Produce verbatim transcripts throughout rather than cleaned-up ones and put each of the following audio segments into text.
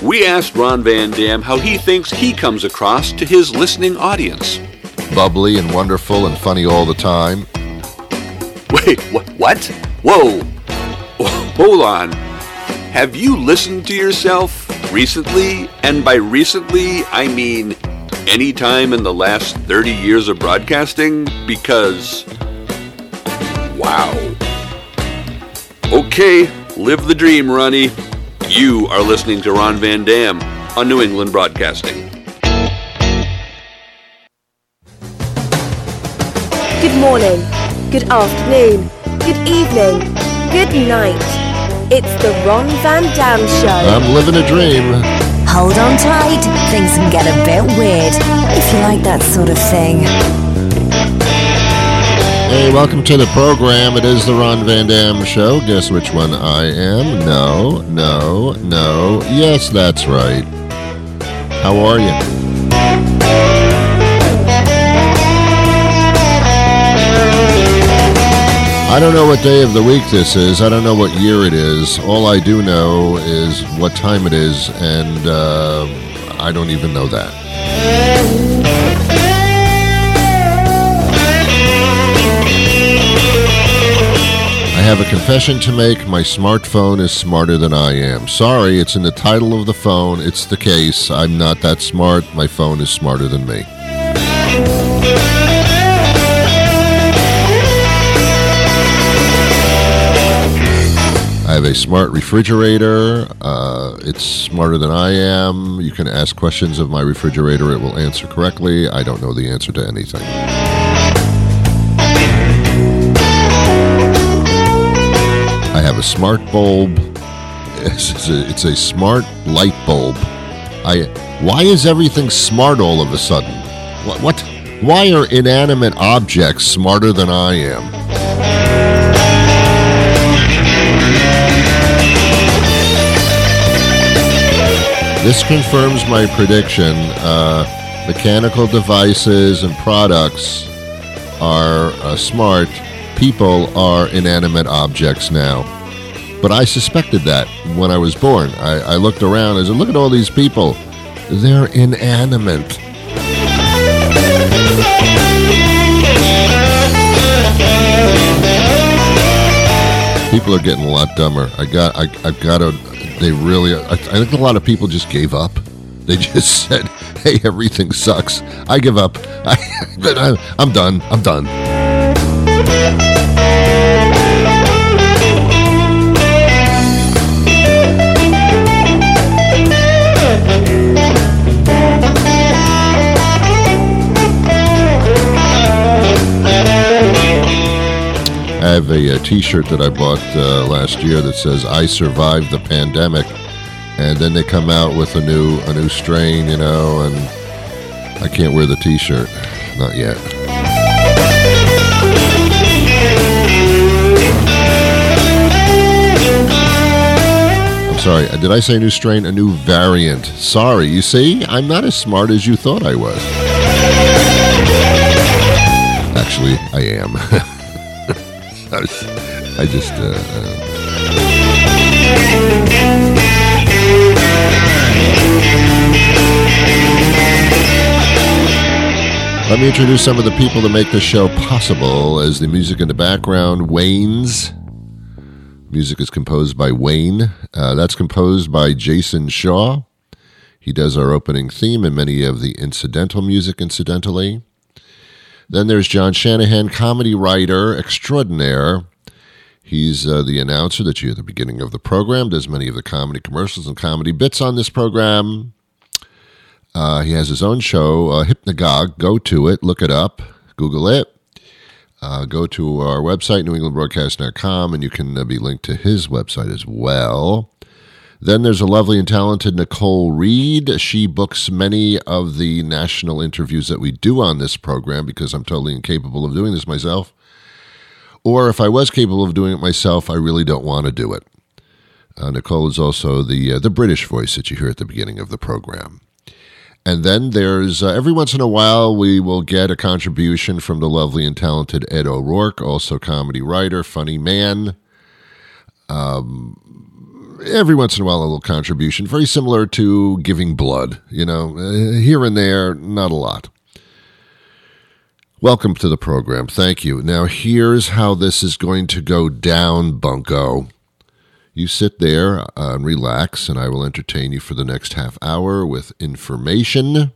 we asked Ron Van Dam how he thinks he comes across to his listening audience. Bubbly and wonderful and funny all the time. Wait, wh- what? Whoa. Hold on. Have you listened to yourself recently? And by recently, I mean any time in the last thirty years of broadcasting? Because, wow. Okay, live the dream, Ronnie. You are listening to Ron Van Dam on New England Broadcasting. Good morning, good afternoon, good evening, good night. It's the Ron Van Dam Show. I'm living a dream. Hold on tight, things can get a bit weird, if you like that sort of thing. Hey, welcome to the program. It is the Ron Van Dam Show. Guess which one I am? No, no, no. Yes, that's right. How are you? I don't know what day of the week this is. I don't know what year it is. All I do know is what time it is, and uh, I don't even know that. I have a confession to make. My smartphone is smarter than I am. Sorry, it's in the title of the phone. It's the case. I'm not that smart. My phone is smarter than me. I have a smart refrigerator. Uh, it's smarter than I am. You can ask questions of my refrigerator. It will answer correctly. I don't know the answer to anything. I have a smart bulb. It's a, it's a smart light bulb. I. Why is everything smart all of a sudden? What? what? Why are inanimate objects smarter than I am? This confirms my prediction. Uh, mechanical devices and products are uh, smart. People are inanimate objects now. But I suspected that when I was born. I, I looked around and I said, look at all these people. They're inanimate. People are getting a lot dumber. I got, I, I've got to... They really, I, I think a lot of people just gave up. They just said, hey, everything sucks. I give up. I, I'm done. I'm done. I have a, a t-shirt that I bought uh, last year that says I survived the pandemic, and then they come out with a new a new strain, you know, and I can't wear the t-shirt. Not yet. I'm sorry, did I say new strain? A new variant. Sorry, you see? I'm not as smart as you thought I was. Actually, I am. I, was, I just, uh, uh... Let me introduce some of the people that make this show possible. As the music in the background, Wayne's. Music is composed by Wayne. Uh, that's composed by Jason Shaw. He does our opening theme and many of the incidental music, incidentally. Then there's John Shanahan, comedy writer extraordinaire. He's uh, the announcer that you hear at the beginning of the program, does many of the comedy commercials and comedy bits on this program. Uh, he has his own show, uh, Hypnagogue. Go to it, look it up, Google it. Uh, go to our website, new england broadcast dot com, and you can uh, be linked to his website as well. Then there's a lovely and talented Nicole Reed. She books many of the national interviews that we do on this program because I'm totally incapable of doing this myself. Or if I was capable of doing it myself, I really don't want to do it. Uh, Nicole is also the uh, the British voice that you hear at the beginning of the program. And then there's, uh, every once in a while, we will get a contribution from the lovely and talented Ed O'Rourke, also comedy writer, funny man. Um... every once in a while, a little contribution, very similar to giving blood, you know, uh, here and there, not a lot. Welcome to the program. Thank you. Now, here's how this is going to go down, bunko. You sit there uh, and relax, and I will entertain you for the next half hour with information.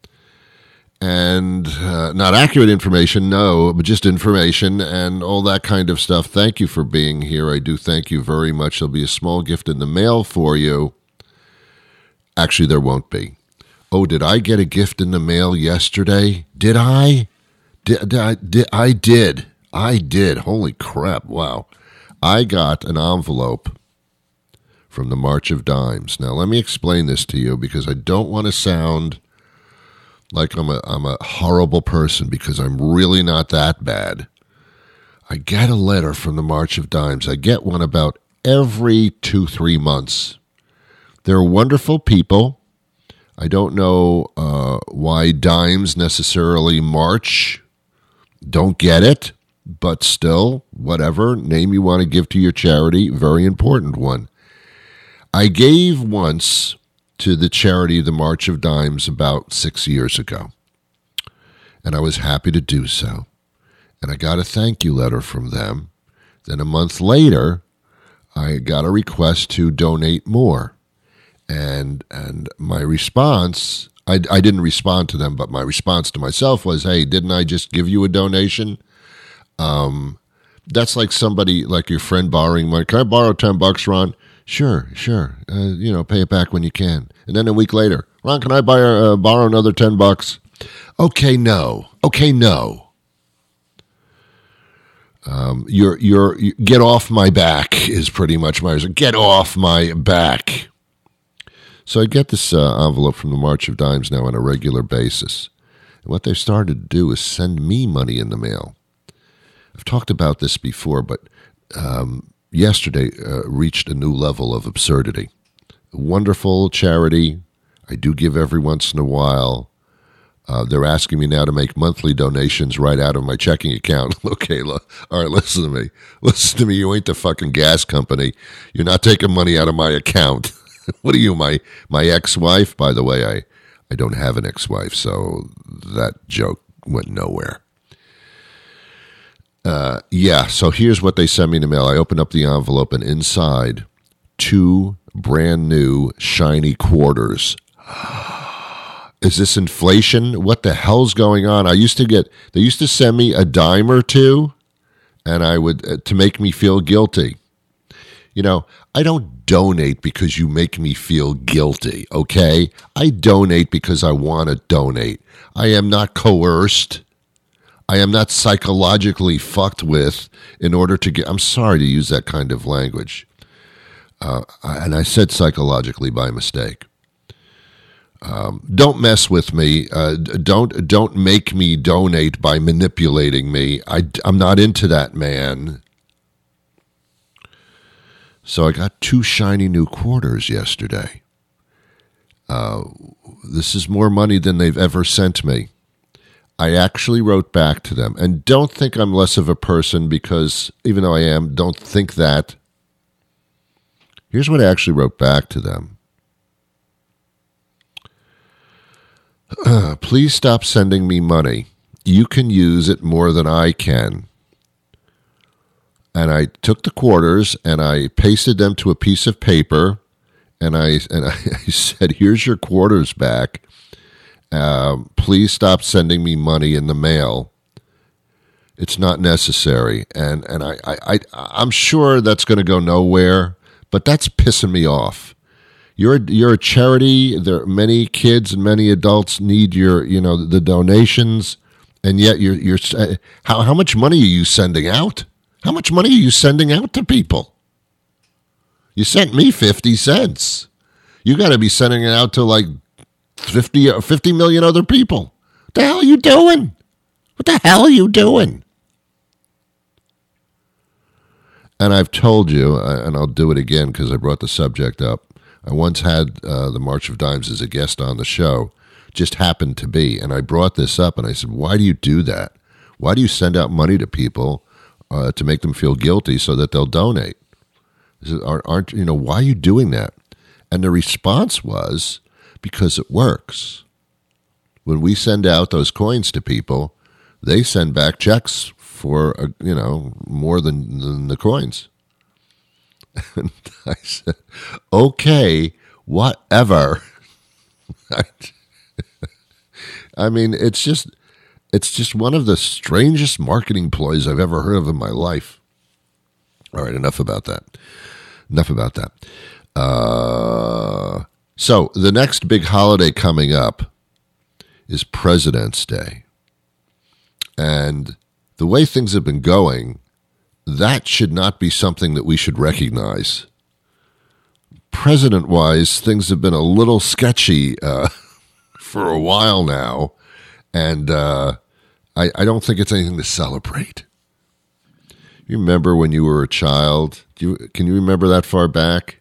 And uh, not accurate information, no, but just information and all that kind of stuff. Thank you for being here. I do thank you very much. There'll be a small gift in the mail for you. Actually, there won't be. Oh, did I get a gift in the mail yesterday? Did I? Did, did I? Did, I did. I did. Holy crap. Wow. I got an envelope from the March of Dimes. Now, let me explain this to you because I don't want to sound like I'm a I'm a horrible person, because I'm really not that bad. I get a letter from the March of Dimes. I get one about every two, three months. They're wonderful people. I don't know uh, why dimes necessarily march. Don't get it, but still, whatever name you want to give to your charity, very important one. I gave once to the charity, the March of Dimes, about six years ago. And I was happy to do so. And I got a thank you letter from them. Then a month later, I got a request to donate more. And and my response, I, I didn't respond to them, but my response to myself was, hey, didn't I just give you a donation? Um, that's like somebody, like your friend borrowing money. Can I borrow ten bucks, Ron? Sure, sure. Uh, you know, pay it back when you can. And then a week later, Ron, can I buy, uh, borrow another ten bucks? Okay, no. Okay, no. Um, you're, you're, you, get off my back is pretty much my, get off my back. So I get this uh, envelope from the March of Dimes now on a regular basis. And what they've started to do is send me money in the mail. I've talked about this before, but um, yesterday uh, reached a new level of absurdity. A wonderful charity. I do give every once in a while. Uh, they're asking me now to make monthly donations right out of my checking account. Okay, all right, listen to me. Listen to me. You ain't the fucking gas company. You're not taking money out of my account. What are you, my my ex-wife? By the way, I, I don't have an ex-wife, so that joke went nowhere. Uh, yeah, so here's what they sent me in the mail. I opened up the envelope, and inside, two brand new shiny quarters. Is this inflation? What the hell's going on? I used to get, they used to send me a dime or two, and I would, uh, to make me feel guilty. You know, I don't donate because you make me feel guilty, okay? I donate because I want to donate. I am not coerced. I am not psychologically fucked with in order to get, I'm sorry to use that kind of language. Uh, and I said psychologically by mistake. Um, don't mess with me. Uh, don't don't make me donate by manipulating me. I, I'm not into that, man. So I got two shiny new quarters yesterday. Uh, this is more money than they've ever sent me. I actually wrote back to them. And don't think I'm less of a person because, even though I am, don't think that. Here's what I actually wrote back to them. Uh, please stop sending me money. You can use it more than I can. And I took the quarters and I pasted them to a piece of paper, and I and I said, "Here's your quarters back. Um, please stop sending me money in the mail. It's not necessary." And and I I, I I'm sure that's going to go nowhere, but that's pissing me off. You're you're a charity. There are many kids and many adults need your you know the donations, and yet you're you're how how much money are you sending out? How much money are you sending out to people? You sent me fifty cents. You got to be sending it out to like fifty, fifty million other people. What the hell are you doing? What the hell are you doing? And I've told you, and I'll do it again because I brought the subject up. I once had uh, the March of Dimes as a guest on the show. Just happened to be. And I brought this up and I said, why do you do that? Why do you send out money to people uh, to make them feel guilty so that they'll donate? I said, aren't, you know, why are you doing that? And the response was, because it works. When we send out those coins to people, they send back checks for, uh, you know, more than, than the coins. And I said, okay, whatever. I mean, it's just, it's just one of the strangest marketing ploys I've ever heard of in my life. All right, enough about that. Enough about that. Uh, so the next big holiday coming up is President's Day. And the way things have been going, that should not be something that we should recognize. President-wise, things have been a little sketchy uh, for a while now, and uh, I, I don't think it's anything to celebrate. You remember when you were a child? Do you, can you remember that far back?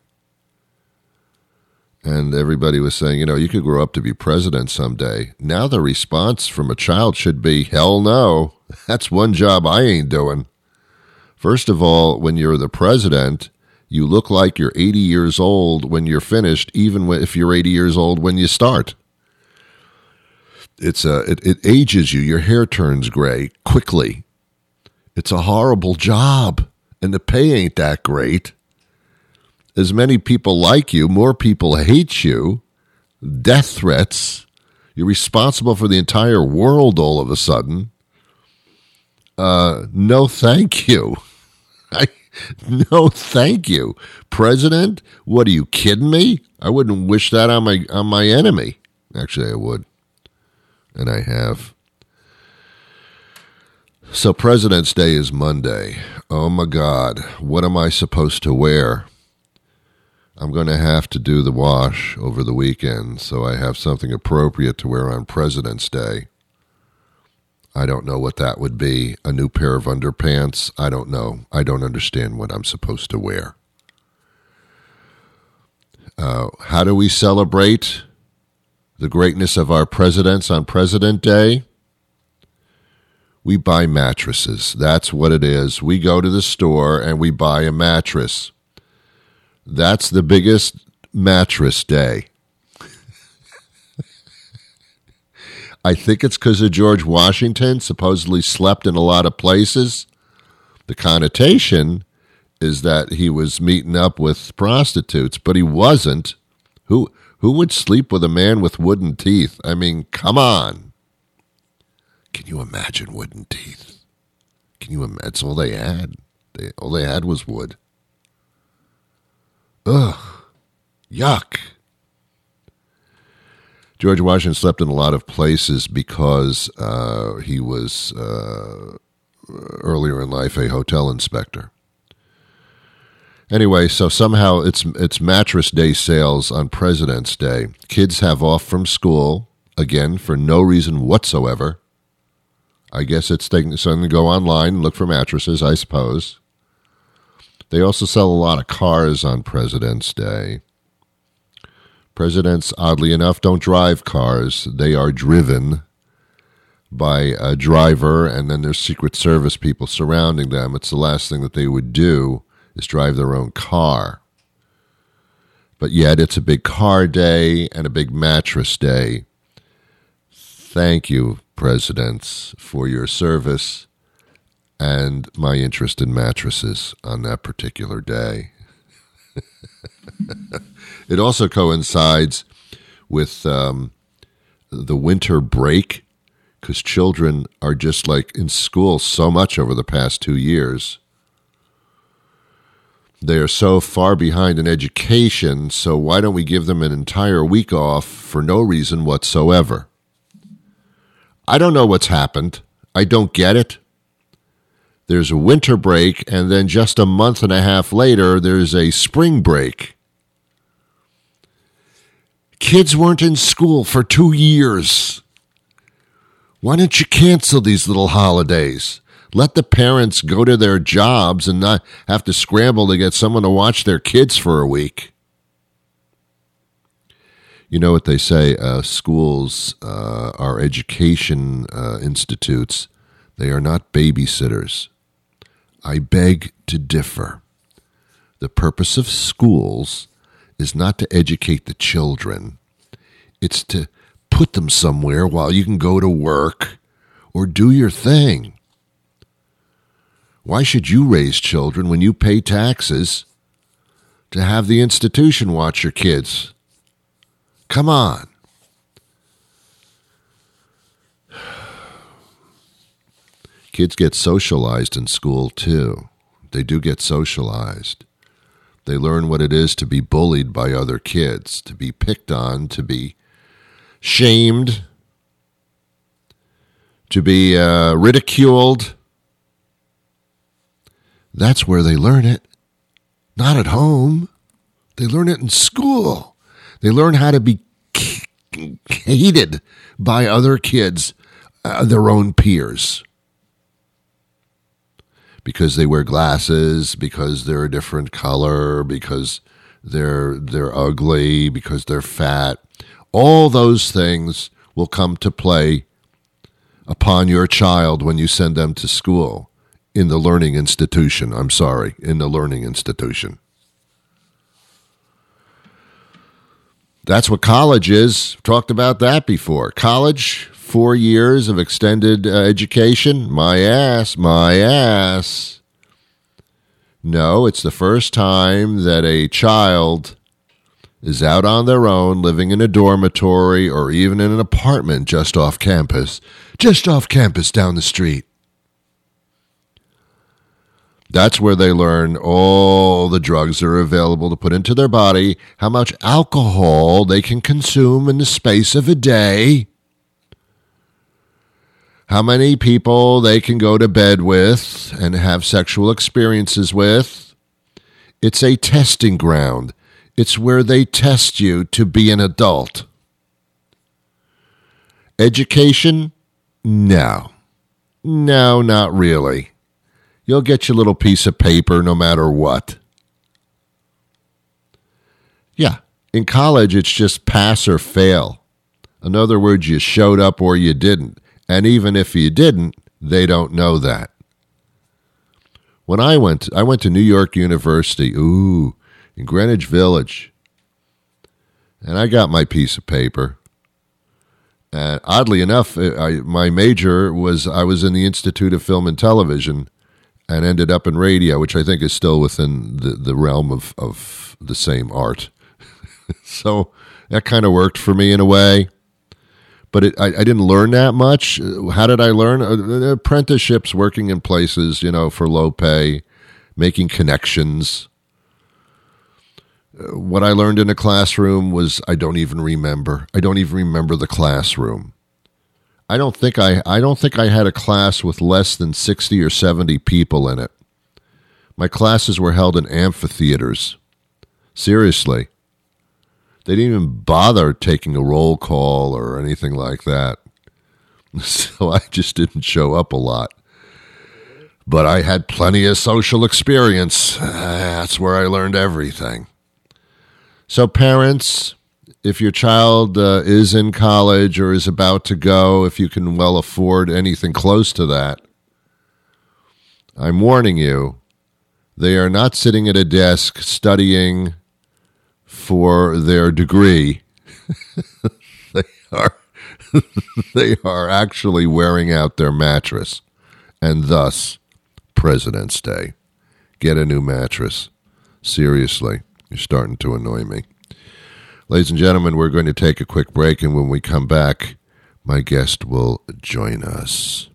And everybody was saying, you know, you could grow up to be president someday. Now the response from a child should be, hell no, that's one job I ain't doing. First of all, when you're the president, you look like you're eighty years old when you're finished, even if you're eighty years old when you start. It's a, it, it ages you. Your hair turns gray quickly. It's a horrible job, and the pay ain't that great. As many people like you, more people hate you. Death threats. You're responsible for the entire world all of a sudden. Uh, no, thank you. I, no, thank you. President? What, are you kidding me? I wouldn't wish that on my on my enemy. Actually, I would. And I have. So President's Day is Monday. Oh, my God. What am I supposed to wear? I'm going to have to do the wash over the weekend, so I have something appropriate to wear on President's Day. I don't know what that would be. A new pair of underpants? I don't know. I don't understand what I'm supposed to wear. Uh, how do we celebrate the greatness of our presidents on President Day? We buy mattresses. That's what it is. We go to the store and we buy a mattress. That's the biggest mattress day. I think it's because of George Washington, supposedly slept in a lot of places. The connotation is that he was meeting up with prostitutes, but he wasn't. Who who would sleep with a man with wooden teeth? I mean, come on. Can you imagine wooden teeth? Can you imagine? That's all they had. They, all they had was wood. Ugh. Yuck. George Washington slept in a lot of places because uh, he was, uh, earlier in life, a hotel inspector. Anyway, so somehow it's it's Mattress Day sales on President's Day. Kids have off from school, again, for no reason whatsoever. I guess it's taking something to go online and look for mattresses, I suppose. They also sell a lot of cars on President's Day. Presidents, oddly enough, don't drive cars. They are driven by a driver, and then there's Secret Service people surrounding them. It's the last thing that they would do is drive their own car. But yet it's a big car day and a big mattress day. Thank you, presidents, for your service and my interest in mattresses on that particular day. It also coincides with um, the winter break, because children are just like in school so much over the past two years. They are so far behind in education, so why don't we give them an entire week off for no reason whatsoever? I don't know what's happened. I don't get it. There's a winter break, and then just a month and a half later, there's a spring break. Kids weren't in school for two years. Why don't you cancel these little holidays? Let the parents go to their jobs and not have to scramble to get someone to watch their kids for a week. You know what they say, uh, schools uh, are education uh, institutes. They are not babysitters. I beg to differ. The purpose of schools is not to educate the children. It's to put them somewhere while you can go to work or do your thing. Why should you raise children when you pay taxes to have the institution watch your kids? Come on. Kids get socialized in school, too. They do get socialized. They learn what it is to be bullied by other kids, to be picked on, to be shamed, to be uh, ridiculed. That's where they learn it. Not at home. They learn it in school. They learn how to be hated by other kids, uh, their own peers. Because they wear glasses, because they're a different color, because they're they're ugly, because they're fat. All those things will come to play upon your child when you send them to school in the learning institution. I'm sorry, in the learning institution. That's what college is. Talked about that before. College, four years of extended uh, education. My ass, my ass. No, it's the first time that a child is out on their own, living in a dormitory or even in an apartment just off campus. Just off campus down the street. That's where they learn all the drugs that are available to put into their body, how much alcohol they can consume in the space of a day, how many people they can go to bed with and have sexual experiences with. It's a testing ground. It's where they test you to be an adult. Education? No. No, not really. You'll get your little piece of paper no matter what. Yeah, in college, it's just pass or fail. In other words, you showed up or you didn't. And even if you didn't, they don't know that. When I went, I went to New York University, ooh, in Greenwich Village. And I got my piece of paper. And oddly enough, I, my major was, I was in the Institute of Film and Television, and ended up in radio, which I think is still within the, the realm of, of the same art. So that kind of worked for me in a way. But it, I, I didn't learn that much. How did I learn? Uh, apprenticeships, working in places, you know, for low pay, making connections. Uh, what I learned in a classroom was, I don't even remember. I don't even remember the classroom. I don't think I I don't think I had a class with less than sixty or seventy people in it. My classes were held in amphitheaters. Seriously. They didn't even bother taking a roll call or anything like that. So I just didn't show up a lot. But I had plenty of social experience. That's where I learned everything. So parents, if your child uh, is in college or is about to go, if you can well afford anything close to that, I'm warning you, they are not sitting at a desk studying for their degree. they are they are actually wearing out their mattress, and thus President's Day. Get a new mattress. Seriously, you're starting to annoy me. Ladies and gentlemen, we're going to take a quick break, and when we come back, my guest will join us.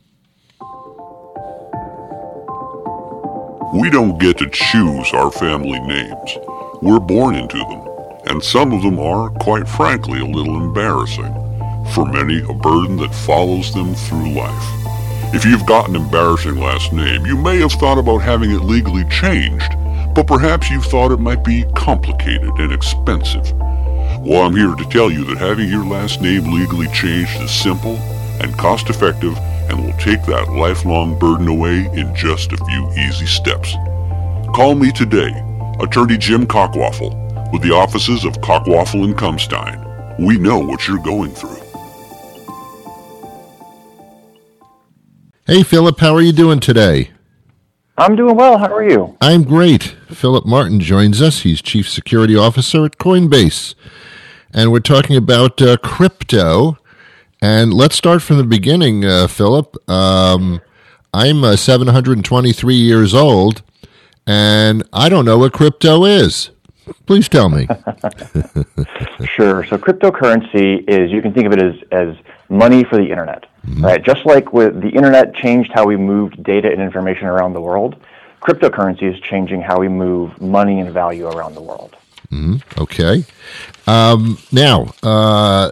We don't get to choose our family names. We're born into them, and some of them are, quite frankly, a little embarrassing. For many, a burden that follows them through life. If you've got an embarrassing last name, you may have thought about having it legally changed, but perhaps you've thought it might be complicated and expensive. Well, I'm here to tell you that having your last name legally changed is simple and cost-effective and will take that lifelong burden away in just a few easy steps. Call me today, Attorney Jim Cockwaffle, with the offices of Cockwaffle and Kumstein. We know what you're going through. Hey, Philip, how are you doing today? I'm doing well. How are you? I'm great. Philip Martin joins us. He's Chief Security Officer at Coinbase. And we're talking about uh, crypto. And let's start from the beginning, uh, Philip. Um, I'm uh, seven hundred twenty-three years old, and I don't know what crypto is. Please tell me. Sure. So cryptocurrency is, you can think of it as, as money for the internet, mm-hmm. right? Just like with the internet changed how we moved data and information around the world, cryptocurrency is changing how we move money and value around the world. Mm-hmm. Okay. Um, now, uh,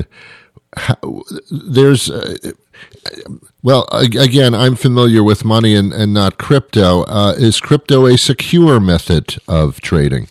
there's, uh, well, again, I'm familiar with money and, and not crypto. Uh, is crypto a secure method of trading?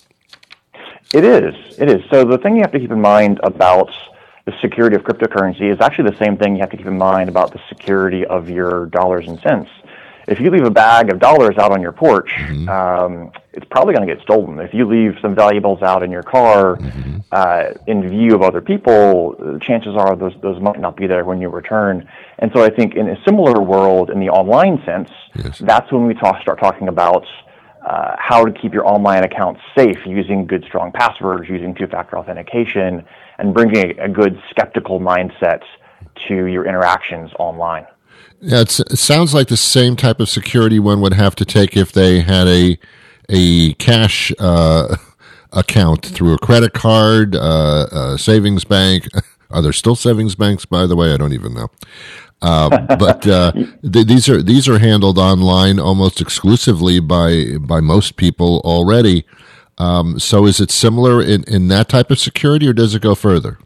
It is. It is. So the thing you have to keep in mind about the security of cryptocurrency is actually the same thing you have to keep in mind about the security of your dollars and cents. If you leave a bag of dollars out on your porch, mm-hmm. um, it's probably going to get stolen. If you leave some valuables out in your car, mm-hmm. uh, in view of other people, chances are those those might not be there when you return. And so I think in a similar world, in the online sense, yes. that's when we talk, start talking about uh, how to keep your online accounts safe using good, strong passwords, using two-factor authentication, and bringing a, a good skeptical mindset to your interactions online. Yeah, it's, it sounds like the same type of security one would have to take if they had a a cash uh, account through a credit card, uh, a savings bank. Are there still savings banks, by the way? I don't even know. Uh, but uh, th- these are these are handled online almost exclusively by by most people already. Um, so is it similar in, in that type of security, or does it go further?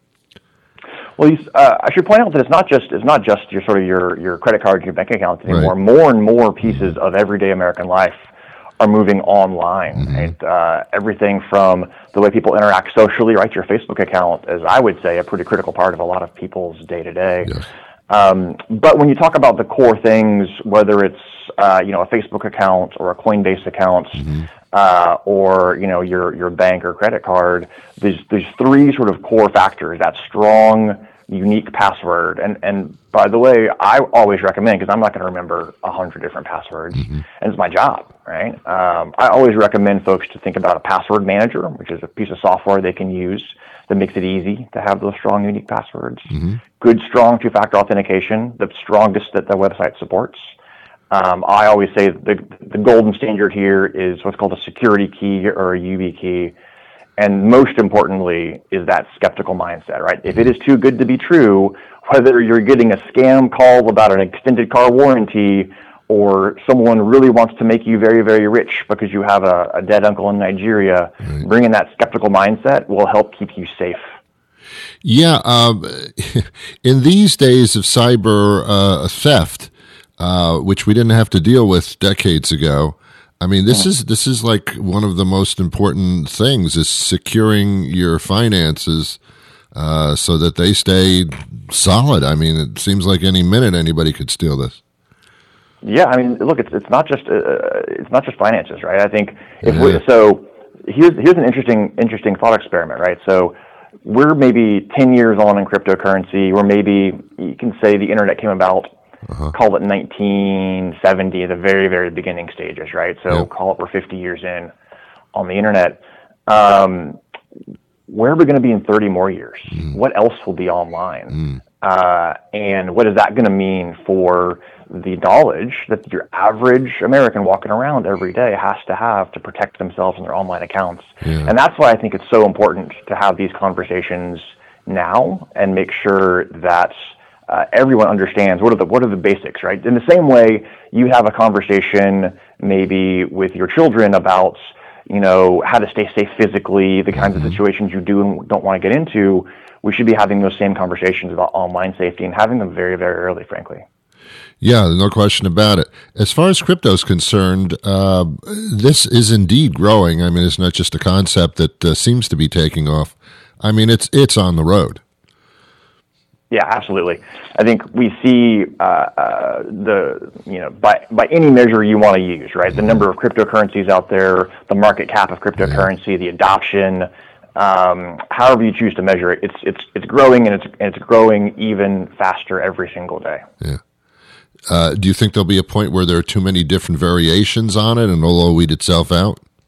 Well, you, uh, I should point out that it's not just it's not just your sort of your, your credit cards, your bank accounts anymore. Right. More and more pieces of everyday American life are moving online. Mm-hmm. Right? Uh, everything from the way people interact socially, right? Your Facebook account is, I would say, a pretty critical part of a lot of people's day to day. Um, but when you talk about the core things, whether it's uh, you know a Facebook account or a Coinbase account, mm-hmm. uh, or you know your your bank or credit card, there's there's three sort of core factors: that strong, unique password. And and by the way, I always recommend, because I'm not going to remember a hundred different passwords, mm-hmm. and it's my job, right? Um, I always recommend folks to think about a password manager, which is a piece of software they can use that makes it easy to have those strong, unique passwords. Mm-hmm. Good, strong two-factor authentication, the strongest that the website supports. Um, I always say the the golden standard here is what's called a security key or a U B key. And most importantly is that skeptical mindset, right? If it is too good to be true, whether you're getting a scam call about an extended car warranty or someone really wants to make you very, very rich because you have a, a dead uncle in Nigeria, right. Bringing that skeptical mindset will help keep you safe. Yeah. Um, in these days of cyber uh, theft, uh, which we didn't have to deal with decades ago, I mean, this is this is like one of the most important things, is securing your finances uh, so that they stay solid. I mean, it seems like any minute anybody could steal this. Yeah, I mean, look, it's it's not just uh, it's not just finances, right? I think if yeah. we, so. Here's here's an interesting interesting thought experiment, right? So we're maybe ten years on in cryptocurrency, or maybe you can say the internet came about. Uh-huh. Call it nineteen seventy, the very, very beginning stages, right? So yep. Call it we're fifty years in on the internet. Um, where are we going to be in thirty more years? Mm. What else will be online? Mm. Uh, and what is that going to mean for the knowledge that your average American walking around every day has to have to protect themselves and their online accounts? Yeah. And that's why I think it's so important to have these conversations now and make sure that Uh, everyone understands what are the what are the basics, right? In the same way you have a conversation maybe with your children about, you know, how to stay safe physically, the kinds mm-hmm. of situations you do and don't want to get into, we should be having those same conversations about online safety and having them very, very early, frankly. Yeah, no question about it. As far as crypto is concerned, uh, this is indeed growing. I mean, it's not just a concept that uh, seems to be taking off. I mean, it's it's on the road. Yeah, absolutely. I think we see uh, uh, the, you know, by by any measure you want to use, right? The number of cryptocurrencies out there, the market cap of cryptocurrency, the adoption, um, however you choose to measure it, it's it's it's growing, and it's and it's growing even faster every single day. Yeah. Uh, do you think there'll be a point where there are too many different variations on it, and it'll all weed itself out?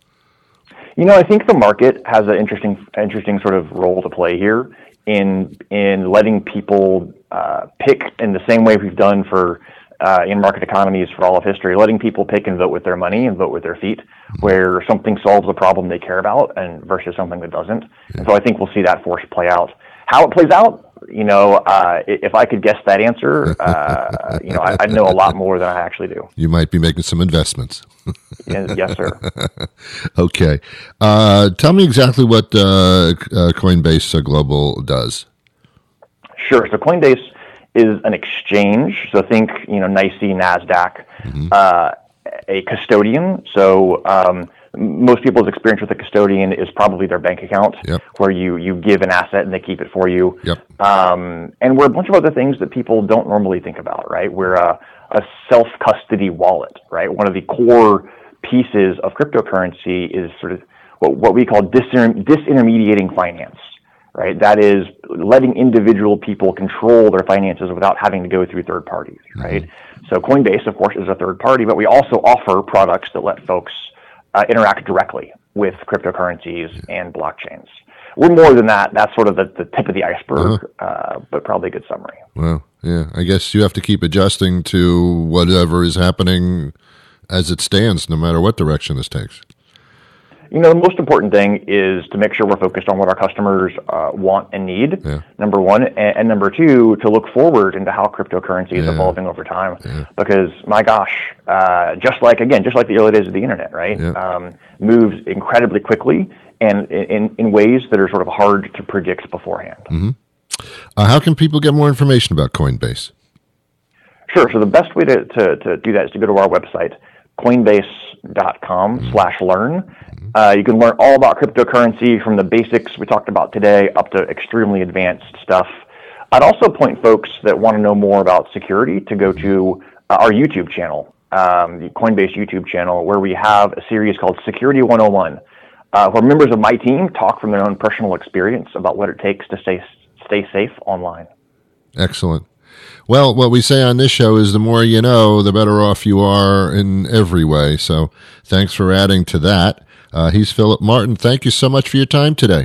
You know, I think the market has an interesting, interesting sort of role to play here in in letting people uh, pick in the same way we've done for uh, in market economies for all of history, letting people pick and vote with their money and vote with their feet, where something solves a problem they care about and versus something that doesn't. And so I think we'll see that force play out. How it plays out, you know, uh, if I could guess that answer, uh, you know, I, I'd know a lot more than I actually do. You might be making some investments. Yes, yes, sir. Okay. Uh, tell me exactly what uh, uh, Coinbase uh, Global does. Sure. So Coinbase is an exchange. So think, you know, NYSE, NASDAQ, mm-hmm. uh, a custodian. So um, most people's experience with a custodian is probably their bank account, yep. where you, you give an asset and they keep it for you. Yep. Um, and we're a bunch of other things that people don't normally think about, right? We're a, a self-custody wallet, right? One of the core pieces of cryptocurrency is sort of what, what we call disinter- disintermediating finance, right? That is letting individual people control their finances without having to go through third parties, right? Mm-hmm. So Coinbase, of course, is a third party, but we also offer products that let folks uh, interact directly with cryptocurrencies and blockchains. We're more than that. That's sort of the, the tip of the iceberg, uh-huh. uh, but probably a good summary. Well, yeah, I guess you have to keep adjusting to whatever is happening as it stands, no matter what direction this takes. You know, the most important thing is to make sure we're focused on what our customers uh, want and need, yeah. number one. And, and number two, to look forward into how cryptocurrency is yeah. evolving over time. Yeah. Because, my gosh, uh, just like, again, just like the early days of the internet, right? Yeah. Um, moves incredibly quickly and in, in ways that are sort of hard to predict beforehand. Mm-hmm. Uh, how can people get more information about Coinbase? Sure. So the best way to, to, to do that is to go to our website, coinbase.com mm-hmm. slash learn. Uh, you can learn all about cryptocurrency from the basics we talked about today up to extremely advanced stuff. I'd also point folks that want to know more about security to go to uh, our YouTube channel, um, the Coinbase YouTube channel, where we have a series called Security one oh one, uh, where members of my team talk from their own personal experience about what it takes to stay, stay safe online. Excellent. Well, what we say on this show is the more you know, the better off you are in every way. So thanks for adding to that. Uh, he's Philip Martin. Thank you so much for your time today.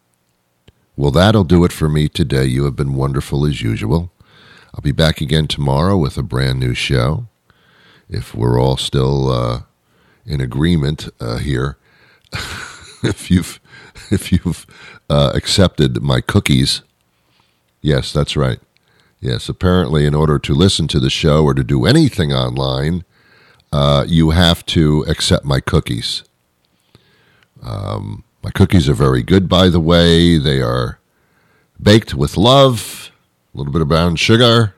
Well, that'll do it for me today. You have been wonderful as usual. I'll be back again tomorrow with a brand new show. If we're all still uh, in agreement uh, here, if you've if you've uh, accepted my cookies, yes, that's right. Yes, apparently in order to listen to the show or to do anything online, uh, you have to accept my cookies. Um, my cookies are very good, by the way. They are baked with love, a little bit of brown sugar.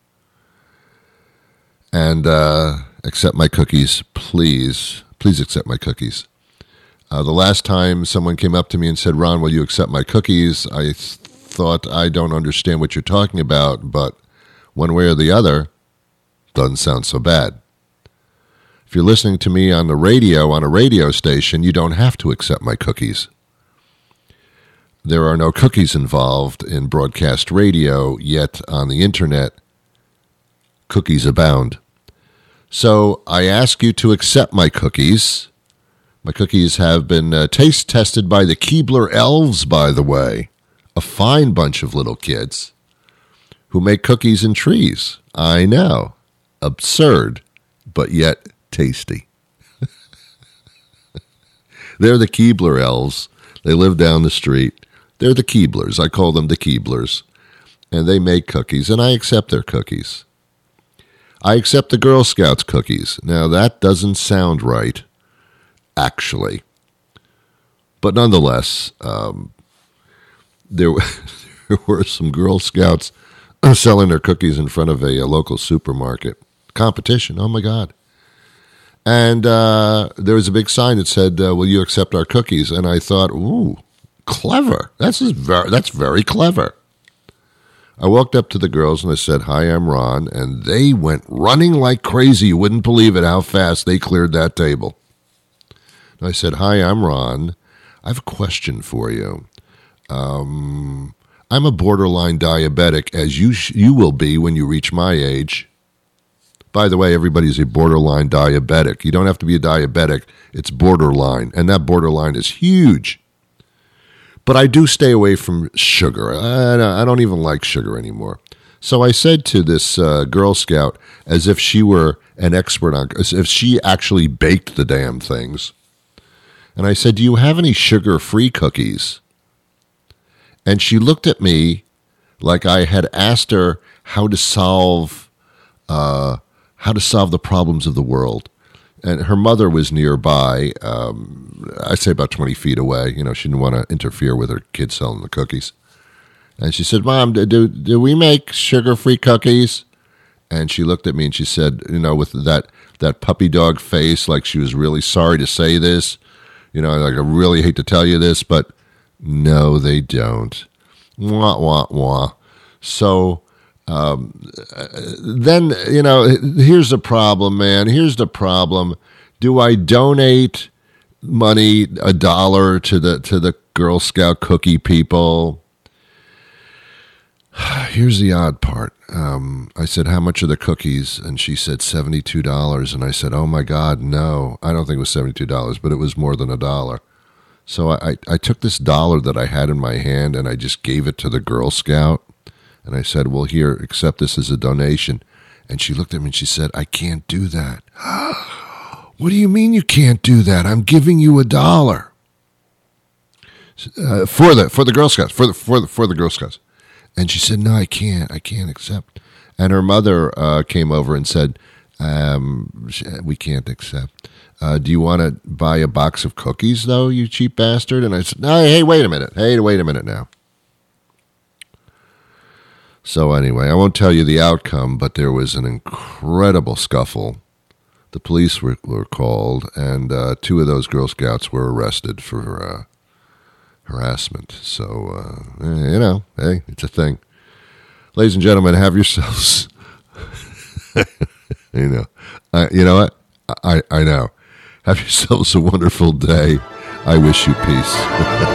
And uh, accept my cookies, please. Please accept my cookies. Uh, the last time someone came up to me and said, Ron, will you accept my cookies? I th- thought, I don't understand what you're talking about, but one way or the other, doesn't sound so bad. If you're listening to me on the radio, on a radio station, you don't have to accept my cookies. There are no cookies involved in broadcast radio, yet on the internet, cookies abound. So I ask you to accept my cookies. My cookies have been uh, taste tested by the Keebler Elves, by the way. A fine bunch of little kids who make cookies in trees. I know. Absurd, but yet tasty. They're the Keebler Elves. They live down the street. They're the Keeblers. I call them the Keeblers. And they make cookies, and I accept their cookies. I accept the Girl Scouts cookies. Now, that doesn't sound right, actually. But nonetheless, um, there, there were some Girl Scouts selling their cookies in front of a, a local supermarket. Competition, oh my God. And uh, there was a big sign that said, uh, will you accept our cookies? And I thought, ooh, clever. That's, very, that's very clever. I walked up to the girls and I said, hi, I'm Ron. And they went running like crazy. You wouldn't believe it how fast they cleared that table. And I said, hi, I'm Ron. I have a question for you. Um, I'm a borderline diabetic, as you sh- you will be when you reach my age. By the way, everybody's a borderline diabetic. You don't have to be a diabetic. It's borderline, and that borderline is huge. But I do stay away from sugar. I, I don't even like sugar anymore. So I said to this uh, Girl Scout, as if she were an expert on, as if she actually baked the damn things. And I said, do you have any sugar-free cookies? And she looked at me like I had asked her how to solve, uh, how to solve the problems of the world. And her mother was nearby, um, I'd say about twenty feet away. You know, she didn't want to interfere with her kid selling the cookies. And she said, Mom, do, do, do we make sugar-free cookies? And she looked at me and she said, you know, with that, that puppy dog face, like she was really sorry to say this. You know, like, I really hate to tell you this, but no, they don't. Wah, wah, wah. So um, then, you know, here's the problem, man. Here's the problem. Do I donate money, a dollar, to the to the Girl Scout cookie people? Here's the odd part. Um, I said, how much are the cookies? And she said seventy-two dollars. And I said, oh, my God, no. I don't think it was seventy-two dollars, but it was more than a dollar. So I, I took this dollar that I had in my hand and I just gave it to the Girl Scout. And I said, well, here, accept this as a donation. And she looked at me and she said, I can't do that. What do you mean you can't do that? I'm giving you a dollar. Uh, for the for the Girl Scouts, for the, for the, for the Girl Scouts. And she said, no, I can't. I can't accept. And her mother uh, came over and said, um, we can't accept. Uh, do you want to buy a box of cookies, though, you cheap bastard? And I said, no, hey, wait a minute. Hey, wait a minute now. So anyway, I won't tell you the outcome, but there was an incredible scuffle. The police were, were called, and uh, two of those Girl Scouts were arrested for uh, harassment. So, uh, you know, hey, it's a thing. Ladies and gentlemen, have yourselves, you know, uh, you know what? I, I know. Have yourselves a wonderful day. I wish you peace.